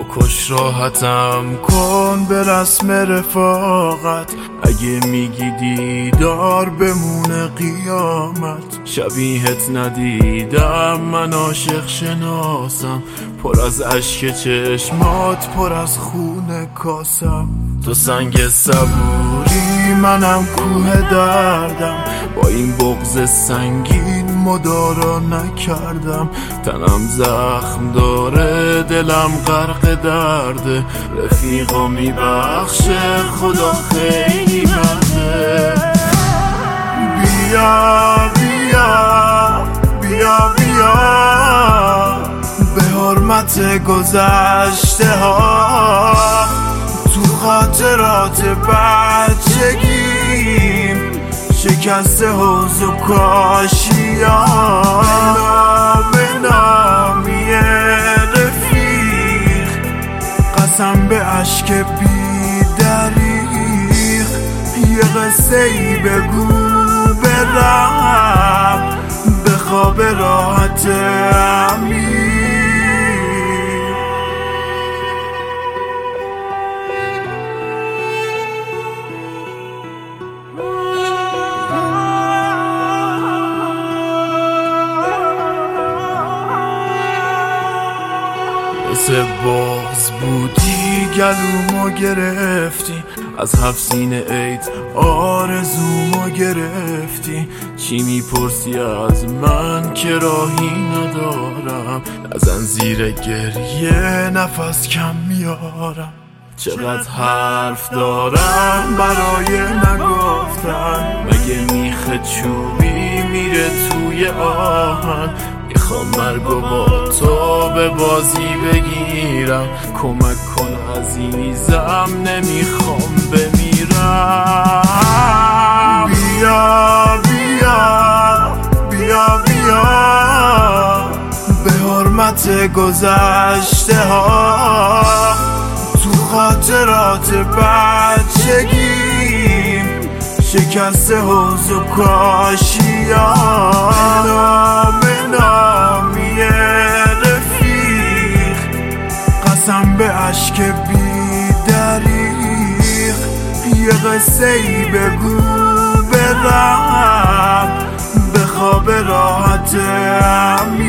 بکش راحتم کن به رسم رفاقت. اگه میگی دیدار بمونه قیامت، شبیهت ندیدم من عاشق شناسم. پر از اشک چشمات پر از خون کاسم. تو سنگ صبوری منم کوه دردم، با این بغض سنگین مدارا نکردم. تنم زخم داره دلم غرق درده، رفیقا میبخشه خدا خیلی مرده. بیا بیا بیا بیا به حرمت گذشته ها، تو خاطرات بچگیم شکسته حوض و کاشیان. به نامی رفیق قسم به عشق بی دریغ، یه قصه ای بگو برم به خواب راحت عمیق. بغض بودی گلومو گرفتی، از 7 سینه عید آرزومو گرفتی. چی میپرسی از من که راهی ندارم، ازن زیر گریه نفس کم میارم. چقدر حرف دارم برای نگفتن، مگه میخ چوبی میره توی آهن. میخوام مرگو با تو به بازی بگیرم، کمک کن عزیزم نمیخوام بمیرم. بیا بیا بیا بیا به حرمت گذشته ها، تو خاطرات بچگیم شکسته حوض و کاشیان. قسم به عشق بی دریغ، یه قصه ای بگو برم به خواب راحت عمیق.